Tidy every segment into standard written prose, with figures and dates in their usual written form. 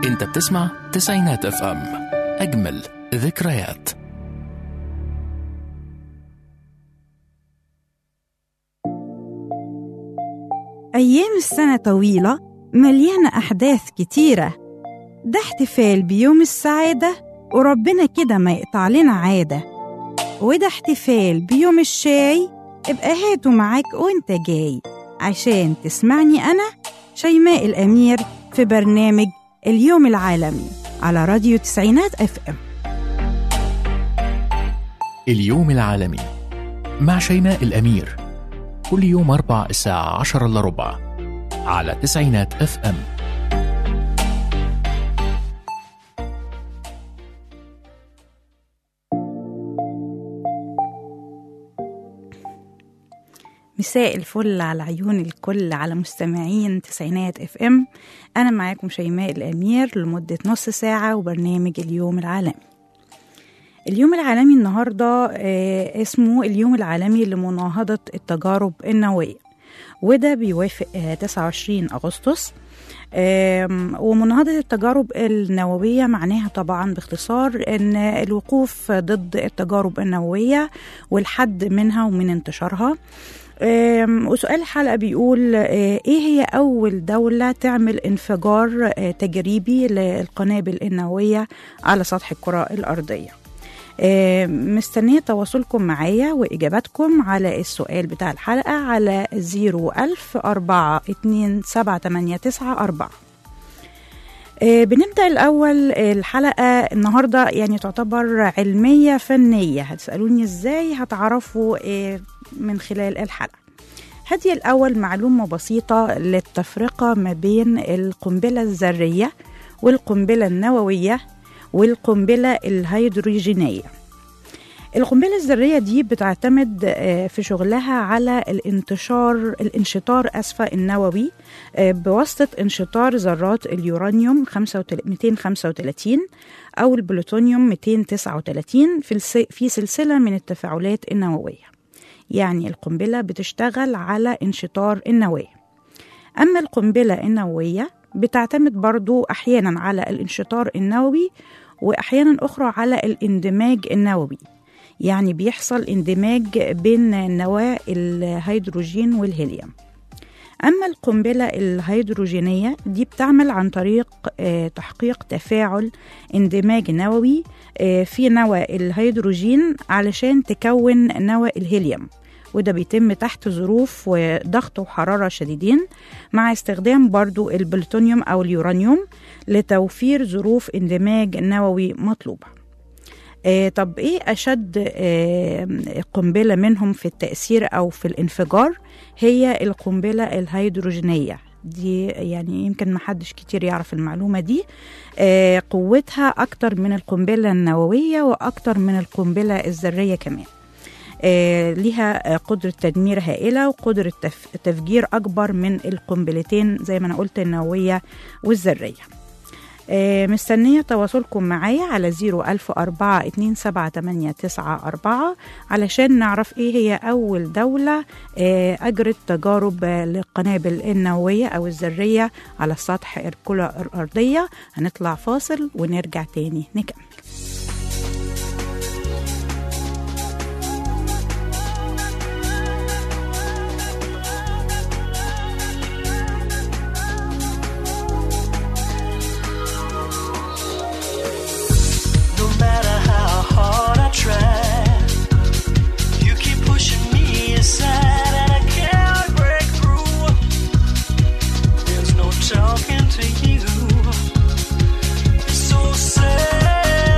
انت بتسمع تسعينات اف ام، اجمل ذكريات. أيام السنة طويلة مليانة أحداث كتيرة، ده احتفال بيوم السعادة وربنا كده ما يقطع لنا عادة، وده احتفال بيوم الشاي، ابقى هاته معاك وانت جاي عشان تسمعني أنا شيماء الأمير في برنامج اليوم العالمي على راديو تسعينات اف ام. اليوم العالمي مع شيماء الأمير، كل يوم 4 الساعة 10:15 على تسعينات اف ام. مساء الفل على عيون الكل، على مستمعين تسعينات اف ام. أنا معاكم شيماء الأمير لمدة نص ساعة وبرنامج اليوم العالمي. اليوم العالمي النهاردة اسمه اليوم العالمي لمناهضة التجارب النووية، وده بيوافق 29 أغسطس. ومناهضة التجارب النووية معناها طبعا باختصار أن الوقوف ضد التجارب النووية والحد منها ومن انتشارها. وسؤال الحلقة بيقول إيه هي أول دولة تعمل انفجار تجريبي للقنابل النووية على سطح الكرة الأرضية؟ مستنية تواصلكم معايا وإجاباتكم على السؤال بتاع الحلقة على 010427894. بنبدأ الأول الحلقة النهاردة يعني تعتبر علمية فنية. هتسألوني إزاي؟ هتعرفوا من خلال الحلقة. هدي الأول معلومة بسيطة للتفرقة ما بين القنبلة الذرية والقنبلة النووية والقنبلة الهيدروجينية. القنبلة الذرية دي بتعتمد في شغلها على الانشطار النووي بواسطة انشطار ذرات اليورانيوم 235 أو البلوتونيوم 239 في سلسلة من التفاعلات النووية. يعني القنبلة بتشتغل على انشطار النواة. أما القنبلة النووية بتعتمد برضو أحيانا على الانشطار النووي وأحيانا أخرى على الاندماج النووي، يعني بيحصل اندماج بين نواة الهيدروجين والهيليوم. أما القنبلة الهيدروجينية دي بتعمل عن طريق تحقيق تفاعل اندماج نووي في نواة الهيدروجين علشان تكون نواة الهيليوم، وده بيتم تحت ظروف وضغط وحرارة شديدين مع استخدام برضو البلوتونيوم أو اليورانيوم لتوفير ظروف اندماج نووي مطلوبة. طب إيه أشد قنبلة منهم في التأثير أو في الانفجار؟ هي القنبلة الهيدروجينية دي، يعني يمكن محدش كتير يعرف المعلومة دي. قوتها أكتر من القنبلة النووية وأكتر من القنبلة الذرية كمان. ليها قدرة تدمير هائلة وقدرة تفجير أكبر من القنبلتين زي ما أنا قلت، النووية والذرية. مستنية تواصلكم معايا على 010427894 علشان نعرف ايه هي أول دولة أجرت تجارب للقنابل النووية أو الذرية على سطح الكرة الأرضية. هنطلع فاصل ونرجع تاني نكمل. Talking to you, it's so sad.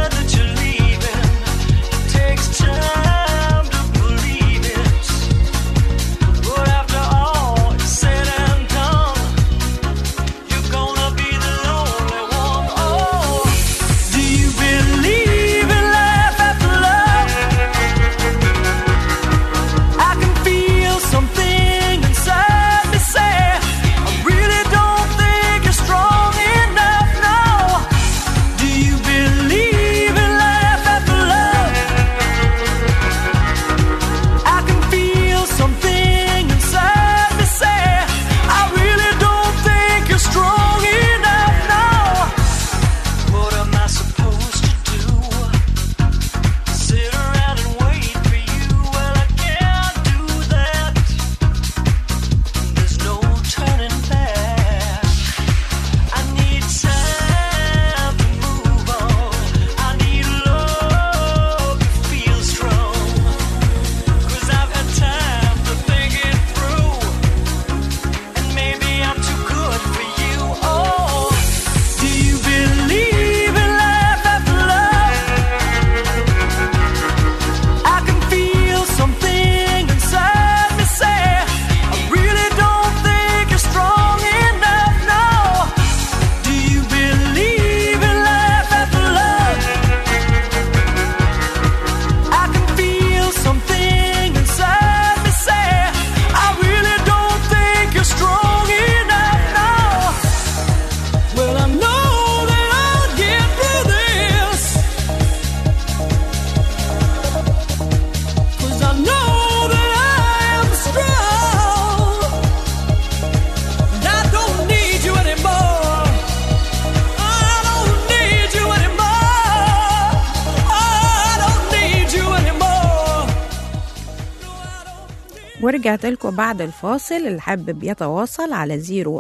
ورجعت لكم بعد الفاصل. اللي حابب يتواصل على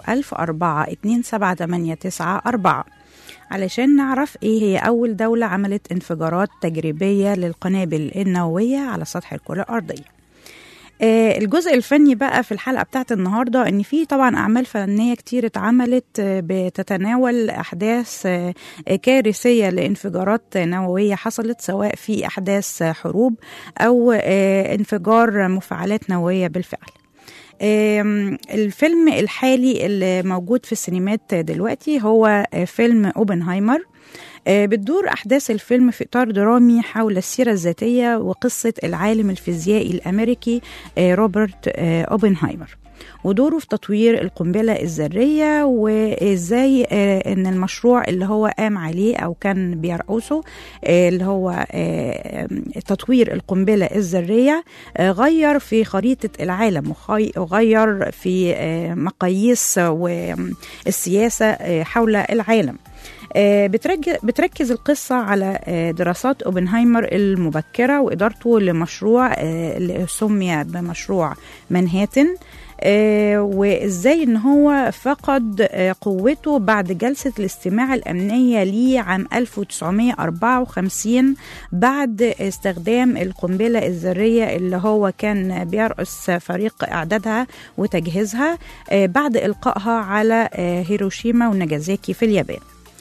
010427894 علشان نعرف ايه هي أول دولة عملت انفجارات تجريبية للقنابل النووية على سطح الكرة الأرضية. الجزء الفني بقى في الحلقة بتاعت النهاردة ان في طبعا اعمال فنية كتير اتعملت بتتناول احداث كارثية لانفجارات نووية حصلت، سواء في احداث حروب او انفجار مفاعلات نووية بالفعل. الفيلم الحالي اللي موجود في السينمات دلوقتي هو فيلم اوبنهايمر. بتدور أحداث الفيلم في إطار درامي حول السيرة الذاتية وقصة العالم الفيزيائي الأمريكي روبرت أوبنهايمر، ودوره في تطوير القنبلة الذرية، وإزاي إن المشروع اللي هو قام عليه أو كان بيرأسه اللي هو تطوير القنبلة الذرية غير في خريطة العالم وغير في مقاييس والسياسة حول العالم. بتركز القصة على دراسات أوبنهايمر المبكرة وإدارته لمشروع اللي سمي بمشروع مانهاتن، وإزاي إن هو فقد قوته بعد جلسة الاستماع الأمنية ليه عام 1954 بعد استخدام القنبلة الذرية اللي هو كان بيرأس فريق إعدادها وتجهيزها بعد إلقائها على هيروشيما وناجازاكي في اليابان.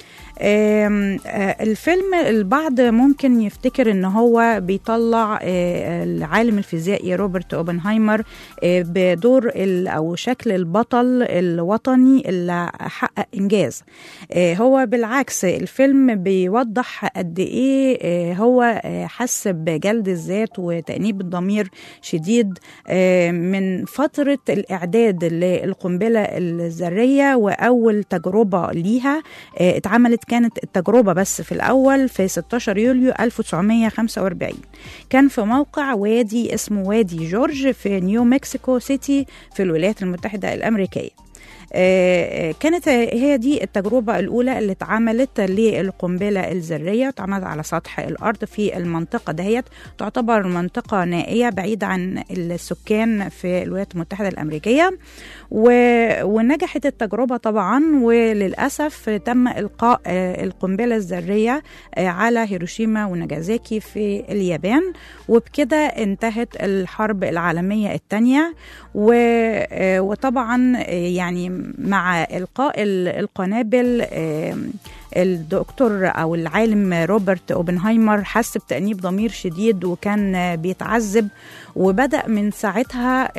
الفيلم البعض ممكن يفتكر ان هو بيطلع العالم الفيزيائي روبرت اوبنهايمر بدور او شكل البطل الوطني اللي حقق انجاز. هو بالعكس الفيلم بيوضح قد ايه هو حس بجلد الذات وتأنيب الضمير شديد من فترة الاعداد للقنبلة الذرية، واول تجربة ليها اتعملت كانت التجربة بس في الأول في 16 يوليو 1945 كان في موقع وادي اسمه وادي جورج في نيو مكسيكو سيتي في الولايات المتحدة الأمريكية. كانت هي دي التجربة الأولى اللي اتعملت للقنبلة الذرية، اتعملت على سطح الأرض في المنطقة دهيت، تعتبر منطقة نائية بعيدة عن السكان في الولايات المتحدة الأمريكية. ونجحت التجربة طبعا، وللأسف تم إلقاء القنبلة الذرية على هيروشيما وناجازاكي في اليابان، وبكده انتهت الحرب العالمية الثانية. وطبعا يعني مع إلقاء القنابل الدكتور أو العالم روبرت أوبنهايمر حس بتأنيب ضمير شديد وكان بيتعذب، وبدأ من ساعتها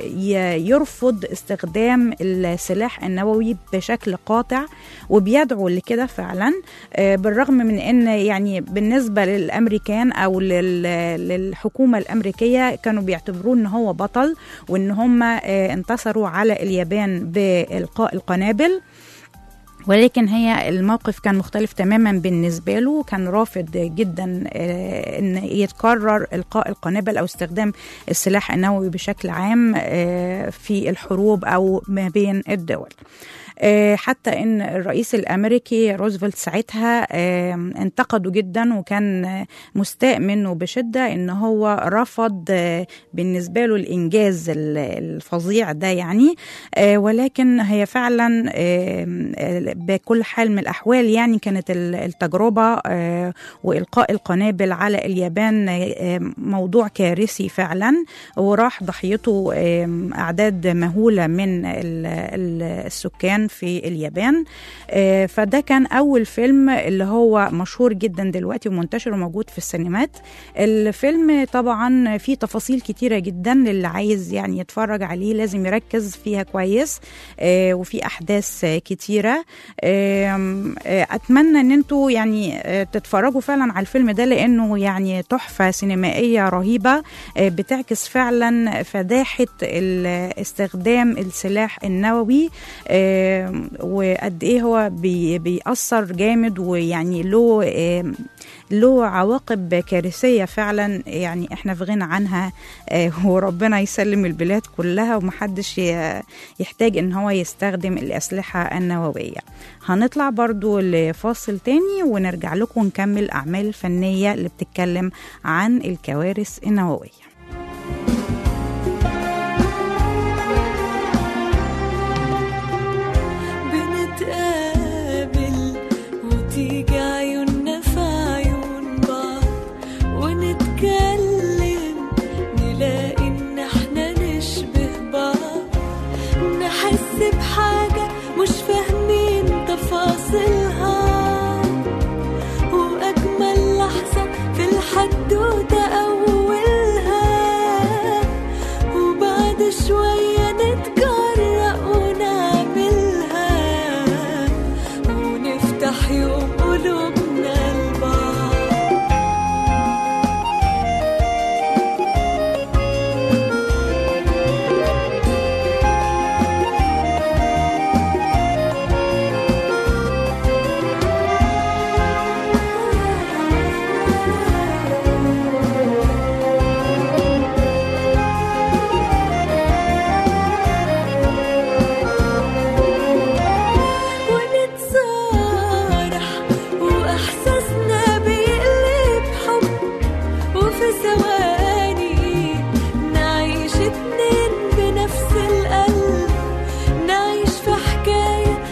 يرفض استخدام السلاح النووي بشكل قاطع، وبيدعو لكده فعلا، بالرغم من أن يعني بالنسبة للأمريكان أو للحكومة الأمريكية كانوا بيعتبروه أنه هو بطل وأن هم انتصروا على اليابان بإلقاء القنابل. ولكن هي الموقف كان مختلف تماما بالنسبة له، كان رافض جدا ان يتكرر إلقاء القنابل أو استخدام السلاح النووي بشكل عام في الحروب أو ما بين الدول. حتى ان الرئيس الامريكي روزفلت ساعتها انتقده جدا، وكان مستاء منه بشده ان هو رفض بالنسبه له الانجاز الفظيع ده يعني. ولكن هي فعلا بكل حال من الاحوال يعني كانت التجربه والقاء القنابل على اليابان موضوع كارثي فعلا، وراح ضحيته اعداد مهوله من السكان في اليابان. فده كان أول فيلم اللي هو مشهور جدا دلوقتي ومنتشر وموجود في السينمات. الفيلم طبعا فيه تفاصيل كتيرة جدا، اللي عايز يعني يتفرج عليه لازم يركز فيها كويس، وفي أحداث كتيرة. أتمنى أن انتوا يعني تتفرجوا فعلا على الفيلم ده، لأنه يعني تحفة سينمائية رهيبة بتعكس فعلا فداحة استخدام السلاح النووي، وقد ايه هو بيأثر جامد، ويعني له عواقب كارثية فعلا يعني احنا في غنى عنها، وربنا يسلم البلاد كلها ومحدش يحتاج ان هو يستخدم الأسلحة النووية. هنطلع برضو لفاصل تاني ونرجع لكم ونكمل الأعمال الفنية اللي بتتكلم عن الكوارث النووية.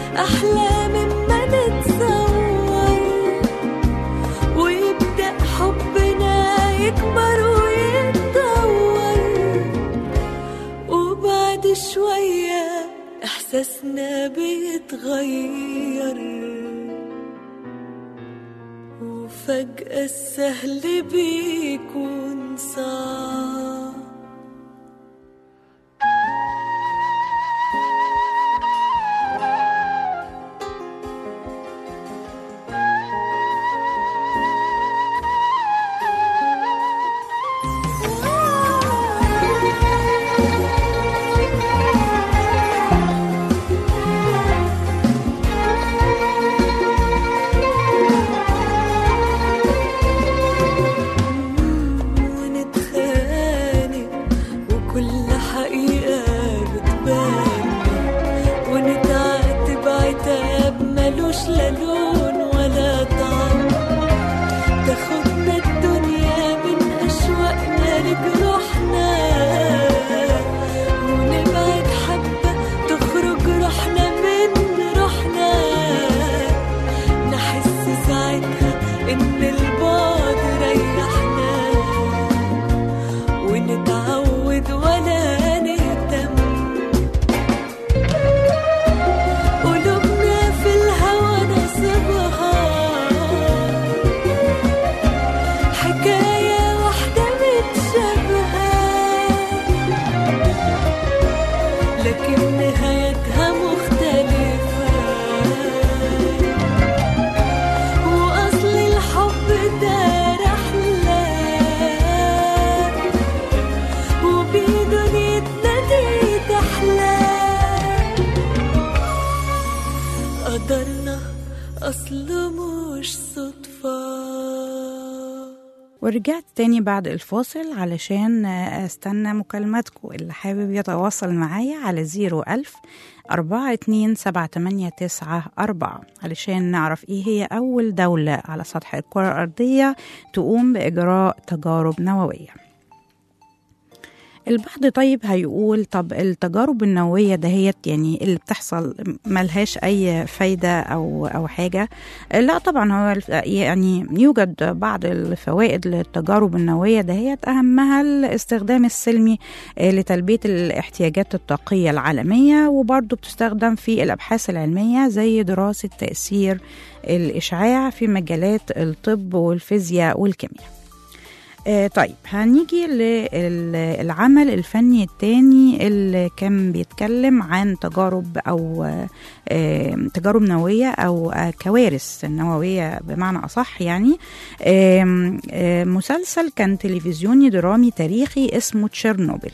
أحلى مما نتصور، ويبدأ حبنا يكبر ويتطور، وبعد شوية إحساسنا بيتغير، وفجأة السهل بيكون صعب. لا لون ولا طعم، تاخدنا الدنيا من أشواقنا لجروحنا، ونبعد حبة تخرج روحنا من روحنا، نحس ساعتها إن البعد ريحنا، ونتعود ولا نهتم، قلوبنا في الهوى نصبها حكاية واحدة متشابهة، لكن نهايتها مختلفة، وأصل الحب ده رحلة، وبدنيتنا دي تحلى، قدرنا أصله مش صدفة. ورجعت تاني بعد الفاصل علشان استنى مكالماتكم. اللي حابب يتواصل معايا على 01000 4278994 علشان نعرف ايه هي أول دولة على سطح الكرة الأرضية تقوم بإجراء تجارب نووية. البعض طيب هيقول طب التجارب النووية دهيت يعني اللي بتحصل ملهاش أي فايدة أو حاجة. لا طبعا، هو يعني يوجد بعض الفوائد للتجارب النووية دهيت، أهمها الاستخدام السلمي لتلبية الاحتياجات الطاقية العالمية، وبرضه بتستخدم في الأبحاث العلمية زي دراسة تأثير الإشعاع في مجالات الطب والفيزياء والكيمياء. طيب هنيجي للعمل الفني الثاني اللي كان بيتكلم عن تجارب أو تجارب نووية أو كوارث نووية بمعنى أصح. يعني مسلسل كان تلفزيوني درامي تاريخي اسمه تشيرنوبل.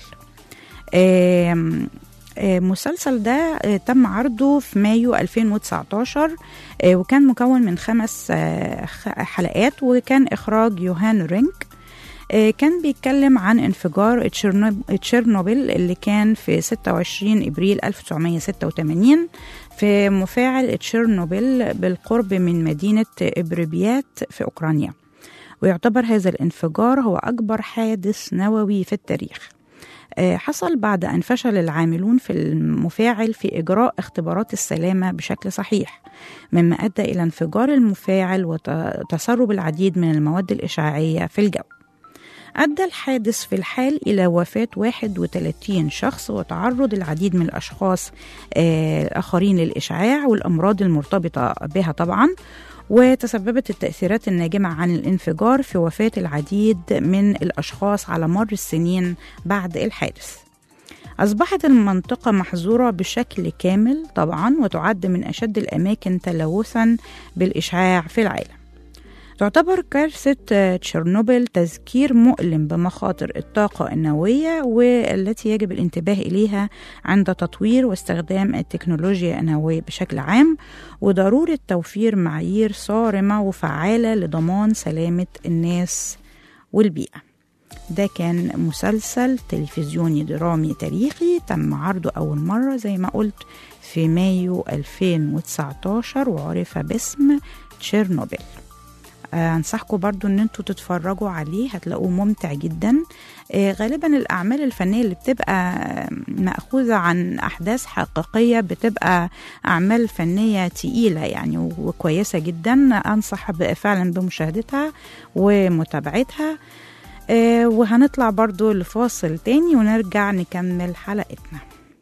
المسلسل ده تم عرضه في مايو 2019 وكان مكون من 5 حلقات، وكان إخراج يوهان رينك. كان بيتكلم عن انفجار تشيرنوبل اللي كان في 26 إبريل 1986 في مفاعل تشيرنوبل بالقرب من مدينة إبريبيات في أوكرانيا، ويعتبر هذا الانفجار هو أكبر حادث نووي في التاريخ. حصل بعد أن فشل العاملون في المفاعل في إجراء اختبارات السلامة بشكل صحيح، مما أدى إلى انفجار المفاعل وتسرب العديد من المواد الإشعاعية في الجو. أدى الحادث في الحال إلى وفاة 31 شخص وتعرض العديد من الأشخاص الآخرين للإشعاع والأمراض المرتبطة بها طبعا، وتسببت التأثيرات الناجمة عن الانفجار في وفاة العديد من الأشخاص على مر السنين بعد الحادث. أصبحت المنطقة محظورة بشكل كامل طبعا، وتعد من أشد الأماكن تلوثا بالإشعاع في العالم. تعتبر كارثة تشيرنوبل تذكير مؤلم بمخاطر الطاقة النووية، والتي يجب الانتباه إليها عند تطوير واستخدام التكنولوجيا النووية بشكل عام، وضرورة توفير معايير صارمة وفعالة لضمان سلامة الناس والبيئة. ده كان مسلسل تلفزيوني درامي تاريخي تم عرضه أول مرة زي ما قلت في مايو 2019 وعرف باسم تشيرنوبل. أنصحكم برضو أن انتوا تتفرجوا عليه، هتلاقوه ممتع جدا. غالبا الأعمال الفنية اللي بتبقى مأخوذة عن أحداث حقيقية بتبقى أعمال فنية تقيلة يعني وكويسة جدا، أنصح فعلا بمشاهدتها ومتابعتها. وهنطلع برضو لفاصل تاني ونرجع نكمل حلقتنا.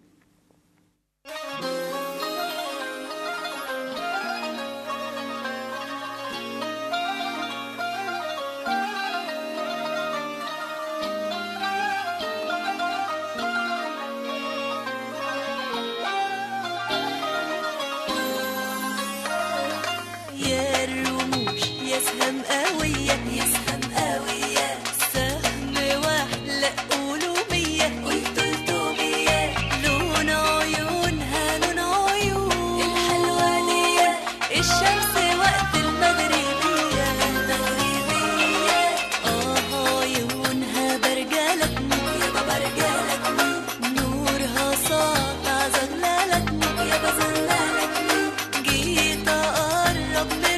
يا الرموش يا سهم قوية يا سهم قوية، سهم واحد لا قولوا 100 قلت 300، لون عيونها لون عيون الحلوة دي، الشمس وقت المغربية المغربية، عيونها برجلتني يابا برجلتني، نورها ساطع زغللتني يابا زغللتني، جيت أقرب من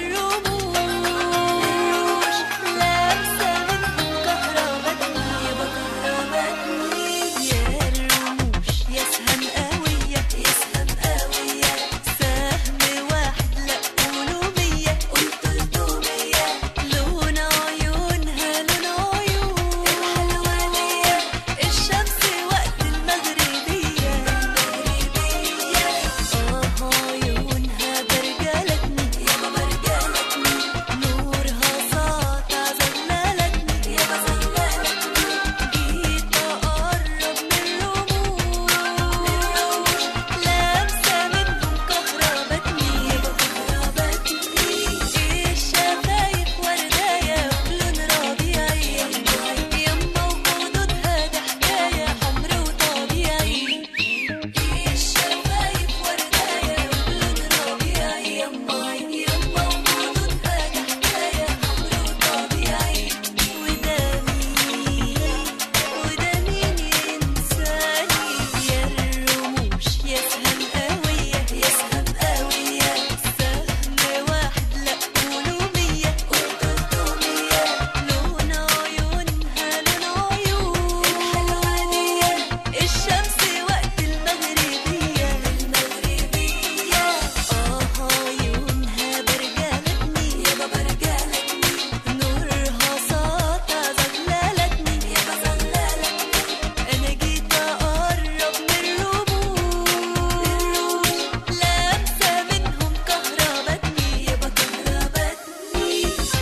الرموش لابسة منهم كهربتني يابا كهربتني، يا الرموش يا سهم قوية يا سهم قوية، سهم واحد لا قولوا 100 قلت 300، لون عيونها لون عيون الحلوة دي، الشمس وقت المغربية المغربية، عيونها برجلتني يابا برجلتني، نورها ساطع زغللتني يابا زغللتني، جيت أقرب من الرموش لابسة منهم كهربتني يابا كهربتني، الشفايف ورداية ولون ربيعي، يما وخدودها ده حكاية حمر وطبيعي، الشفايف ورداية ولون ربيعي، يما وخدودها ده حكاية حمر وطبيعي، وده مين ينساني، يا الرموش يا سهم قوية يا سهم قوية، سهم واحد لا قولوا 100 قلت 300، لون عيونها لون عيون الحلوة دي، الشمس وقت المغربية المغربية، عيونها برجلتني يابا برجلتني، نورها ساطع زغللتني يابا زغللتني، أنا جيت أقرب من الرموش لابسة منهم كهربتني يابا كهربتني.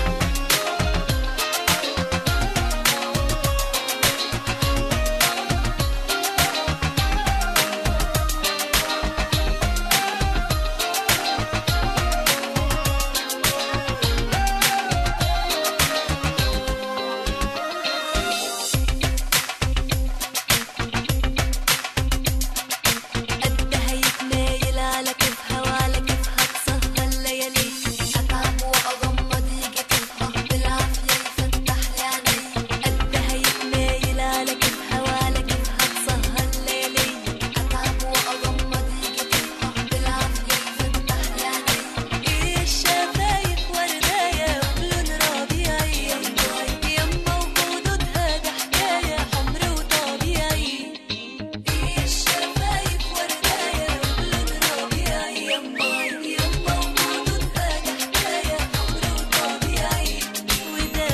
قدها يتمايل على كيفها وعلى كيفها تسهر ليالي، أتعب وأغمض يجي كيفها بالعافية يفتح لي عيني، قدها يتمايل على كيفها وعلى كيفها تسهر ليالي، أتعب وأغمض يجي كيفها بالعافية يفتح لي عيني، الشفايف ورداية ولون ربيعي، يما وخدودها ده حكاية حمر وطبيعي، الشفايف ورداية ولون ربيعي، يما وخدودها ده حكاية حمر وطبيعي، وده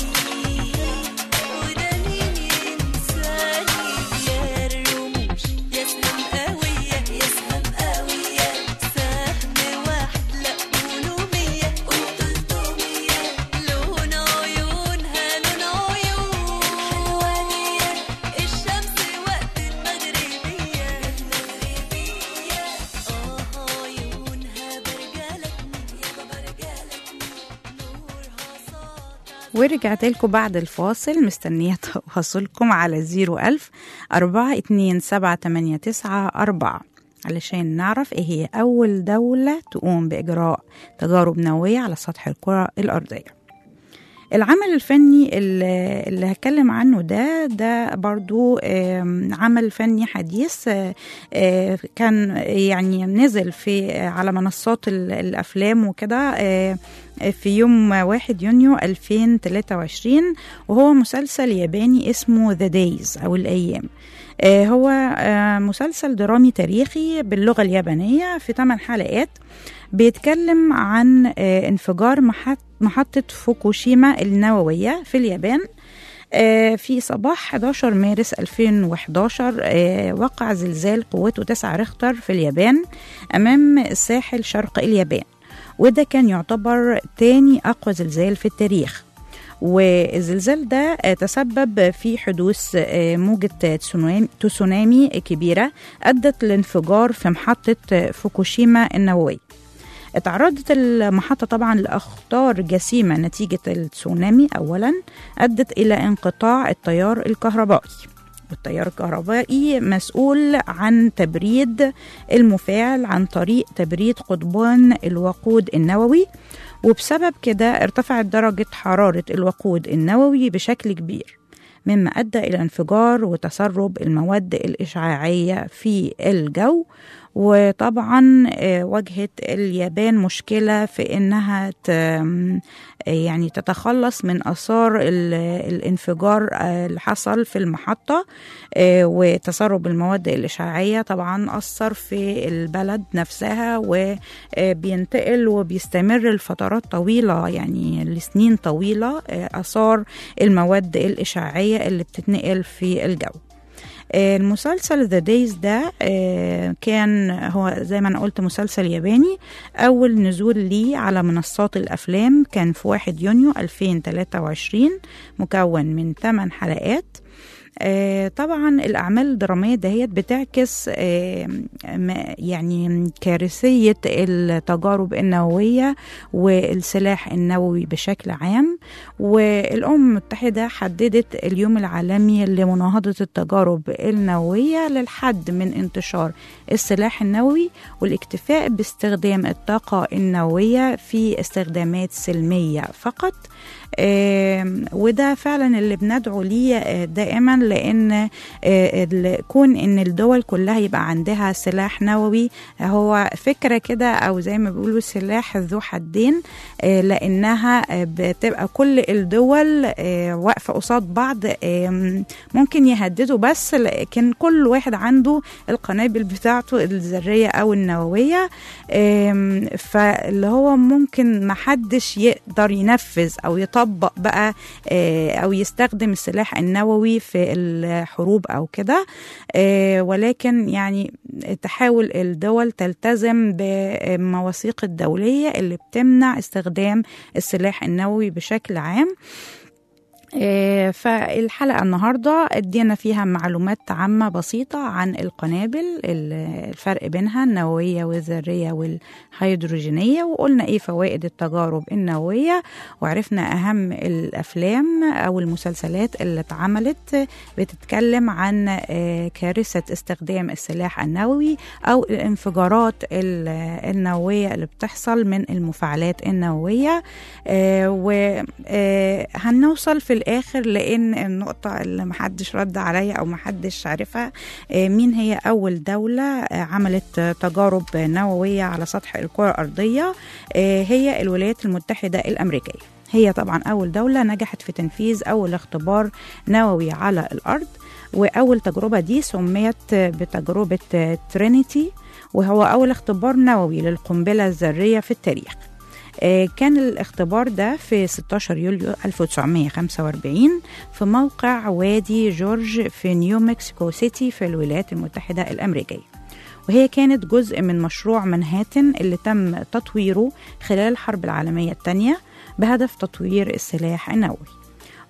مين ينساني، يا الرموش يا سهم قوية يا سهم قوية، سهم واحد لا قولوا 100 قلت 300، لون عيونها لون عيون الحلوة دي، الشمس وقت المغربية المغربية، عيونها برجلتني يابا برجلتني، نورها ساطع. ورجعت لكم بعد الفاصل، مستنية تواصلكم على 010427894 علشان نعرف ايه هي أول دولة تقوم بإجراء تجارب نووية على سطح الكرة الأرضية. العمل الفني اللي هتكلم عنه ده برضو عمل فني حديث، كان يعني نزل على منصات الأفلام وكده في يوم 1 يونيو 2023، وهو مسلسل ياباني اسمه The Days أو الأيام. هو مسلسل درامي تاريخي باللغة اليابانية في 8 حلقات، بيتكلم عن انفجار محطة فوكوشيما النووية في اليابان في صباح 11 مارس 2011. وقع زلزال قوته 9 ريختر في اليابان أمام الساحل شرق اليابان، وده كان يعتبر تاني أقوى زلزال في التاريخ. والزلزال ده تسبب في حدوث موجة تسونامي كبيرة أدت لانفجار في محطة فوكوشيما النووية. اتعرضت المحطة طبعا لأخطار جسيمة نتيجة التسونامي. أولا أدت إلى انقطاع التيار الكهربائي، والتيار الكهربائي مسؤول عن تبريد المفاعل عن طريق تبريد قضبان الوقود النووي، وبسبب كده ارتفعت درجة حرارة الوقود النووي بشكل كبير، مما أدى إلى انفجار وتسرب المواد الإشعاعية في الجو. وطبعا واجهت اليابان مشكلة في إنها يعني تتخلص من آثار الانفجار اللي حصل في المحطة، وتسرب المواد الإشعاعية طبعا أثر في البلد نفسها، وبينتقل وبيستمر لفترات طويلة يعني لسنين طويلة آثار المواد الإشعاعية اللي بتتنقل في الجو. المسلسل The Days ده كان هو زي ما أنا قلت مسلسل ياباني. أول نزول ليه على منصات الأفلام كان في 1 يونيو 2023، مكون من 8 حلقات. طبعا الأعمال الدرامية دهيت بتعكس يعني كارثية التجارب النووية والسلاح النووي بشكل عام. والأمم المتحدة حددت اليوم العالمي لمناهضة التجارب النووية للحد من انتشار السلاح النووي والاكتفاء باستخدام الطاقة النووية في استخدامات سلمية فقط. وده فعلا اللي بندعو ليه دائما، لأن كون ان الدول كلها يبقى عندها سلاح نووي هو فكرة كده، او زي ما بيقولوا سلاح ذو حدين، لأنها بتبقى كل الدول واقفة قصاد بعض، ممكن يهددوا بس، لكن كل واحد عنده القنابل بتاعته الذرية أو النووية، فاللي هو ممكن محدش يقدر ينفذ أو يطبق بقى أو يستخدم السلاح النووي في الحروب أو كده، ولكن يعني تحاول الدول تلتزم بمواثيق الدولية اللي بتمنع استخدام السلاح النووي بشكل عام. فالحلقة النهاردة ادينا فيها معلومات عامة بسيطة عن القنابل، الفرق بينها النووية والذرية والهيدروجينية، وقلنا ايه فوائد التجارب النووية، وعرفنا اهم الافلام او المسلسلات اللي اتعملت بتتكلم عن كارثة استخدام السلاح النووي او الانفجارات النووية اللي بتحصل من المفاعلات النووية. وهنوصل في الآخر لأن النقطة اللي محدش رد عليا أو محدش عارفها، مين هي أول دولة عملت تجارب نووية على سطح الكرة الأرضية؟ هي الولايات المتحدة الأمريكية. هي طبعا أول دولة نجحت في تنفيذ أول اختبار نووي على الأرض، وأول تجربة دي سميت بتجربة ترينيتي، وهو أول اختبار نووي للقنبلة الذرية في التاريخ. كان الاختبار ده في 16 يوليو 1945 في موقع وادي جورج في نيو مكسيكو سيتي في الولايات المتحدة الأمريكية، وهي كانت جزء من مشروع منهاتن اللي تم تطويره خلال الحرب العالمية الثانية بهدف تطوير السلاح النووي.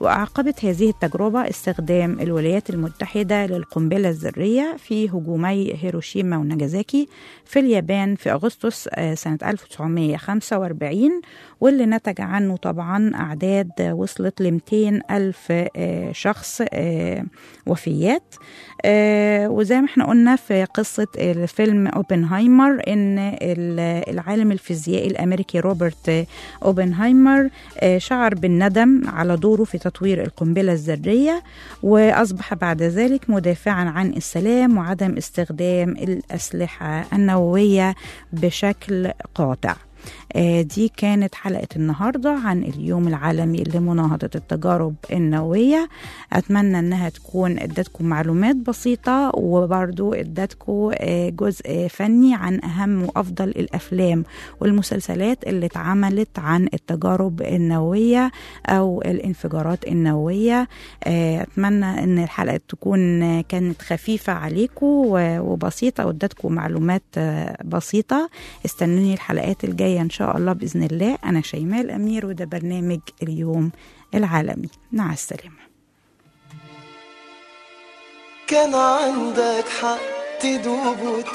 وأعقبت هذه التجربة استخدام الولايات المتحدة للقنبلة الذرية في هجومي هيروشيما وناجازاكي في اليابان في أغسطس سنة 1945، واللي نتج عنه طبعا أعداد وصلت ل 200 ألف شخص وفيات. وزي ما احنا قلنا في قصة الفيلم أوبنهايمر إن العالم الفيزيائي الأمريكي روبرت أوبنهايمر شعر بالندم على دوره في تطوير القنبلة الذرية، وأصبح بعد ذلك مدافعا عن السلام وعدم استخدام الأسلحة النووية بشكل قاطع. دي كانت حلقة النهاردة عن اليوم العالمي لمناهضة التجارب النووية. أتمنى أنها تكون ادتكم معلومات بسيطة، وبرضو ادتكم جزء فني عن أهم وأفضل الأفلام والمسلسلات اللي اتعملت عن التجارب النووية أو الانفجارات النووية. أتمنى أن الحلقة تكون كانت خفيفة عليكم وبسيطة وادتكم معلومات بسيطة. استنوني الحلقات الجاية إن شاء الله بإذن الله. أنا شيماء الأمير، وده برنامج اليوم العالمي. مع السلامة. كان عندك حق تدوب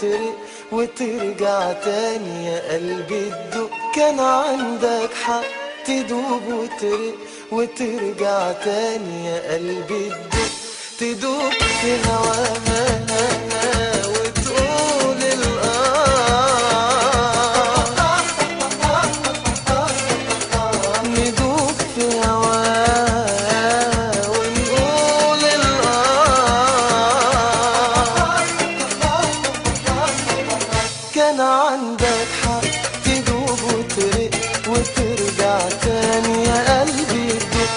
وترجع تاني يا قلبي تدوب. كان عندك حق تدوب وترجع تاني يا قلبي تدوب في هواها وتقول ندوب في هواها ونقول كان عندك حق تدوب وترجع تاني يا قلبي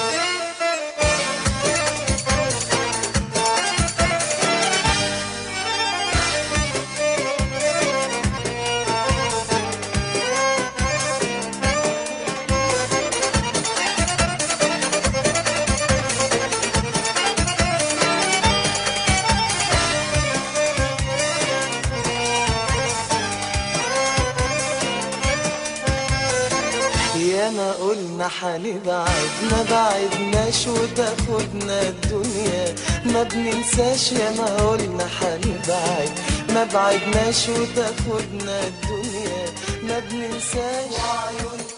ياما قلنا حنبعد ما بعدناش وتاخدنا الدنيا ما بننساش. ياما قلنا حنبعد ما بعدناش وتاخدنا الدنيا ما بننساش.